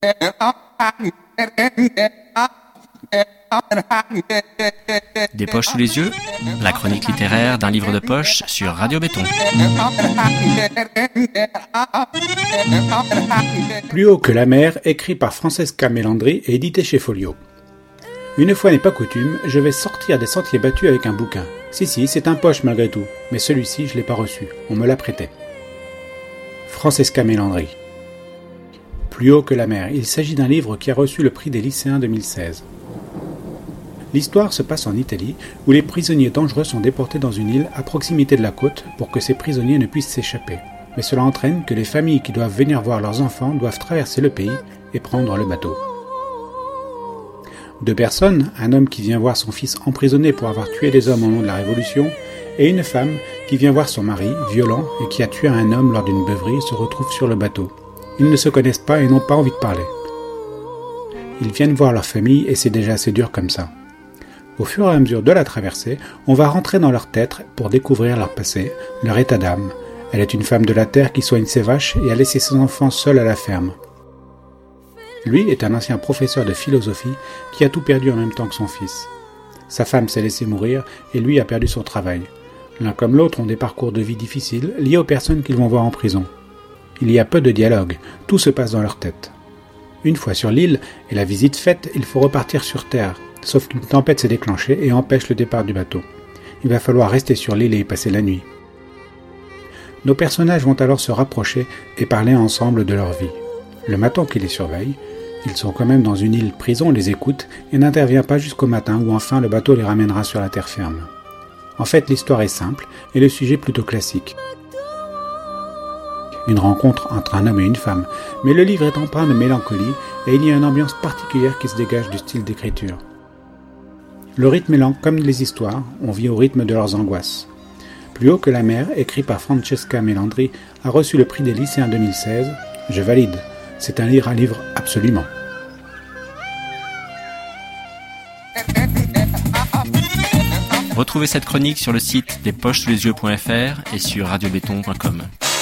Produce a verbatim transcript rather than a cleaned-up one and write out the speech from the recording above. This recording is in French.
Des poches sous les yeux, la chronique littéraire d'un livre de poche sur Radio Béton. Plus haut que la mer, écrit par Francesca Melandri et édité chez Folio. Une fois n'est pas coutume, je vais sortir des sentiers battus avec un bouquin. Si si, c'est un poche malgré tout, mais celui-ci je l'ai pas reçu, on me l'a prêté. Francesca Melandri. Plus haut que la mer, il s'agit d'un livre qui a reçu le prix des lycéens deux mille seize. L'histoire se passe en Italie, où les prisonniers dangereux sont déportés dans une île à proximité de la côte pour que ces prisonniers ne puissent s'échapper. Mais cela entraîne que les familles qui doivent venir voir leurs enfants doivent traverser le pays et prendre le bateau. Deux personnes, un homme qui vient voir son fils emprisonné pour avoir tué des hommes au nom de la Révolution, et une femme qui vient voir son mari, violent et qui a tué un homme lors d'une beuverie, se retrouvent sur le bateau. Ils ne se connaissent pas et n'ont pas envie de parler. Ils viennent voir leur famille et c'est déjà assez dur comme ça. Au fur et à mesure de la traversée, on va rentrer dans leur tête pour découvrir leur passé, leur état d'âme. Elle est une femme de la terre qui soigne ses vaches et a laissé ses enfants seuls à la ferme. Lui est un ancien professeur de philosophie qui a tout perdu en même temps que son fils. Sa femme s'est laissée mourir et lui a perdu son travail. L'un comme l'autre ont des parcours de vie difficiles liés aux personnes qu'ils vont voir en prison. Il y a peu de dialogue, tout se passe dans leur tête. Une fois sur l'île et la visite faite, il faut repartir sur terre, sauf qu'une tempête s'est déclenchée et empêche le départ du bateau. Il va falloir rester sur l'île et y passer la nuit. Nos personnages vont alors se rapprocher et parler ensemble de leur vie. Le matin qui les surveille, ils sont quand même dans une île prison, on les écoute et n'intervient pas jusqu'au matin où enfin le bateau les ramènera sur la terre ferme. En fait, l'histoire est simple et le sujet plutôt classique. Une rencontre entre un homme et une femme, mais le livre est empreint de mélancolie et il y a une ambiance particulière qui se dégage du style d'écriture. Le rythme est lent comme les histoires, on vit au rythme de leurs angoisses. Plus haut que la mer, écrit par Francesca Melandri, a reçu le prix des lycéens deux mille seize. Je valide, c'est un livre à livre absolument. Retrouvez cette chronique sur le site des poches sous les yeux point f r et sur radio béton point com.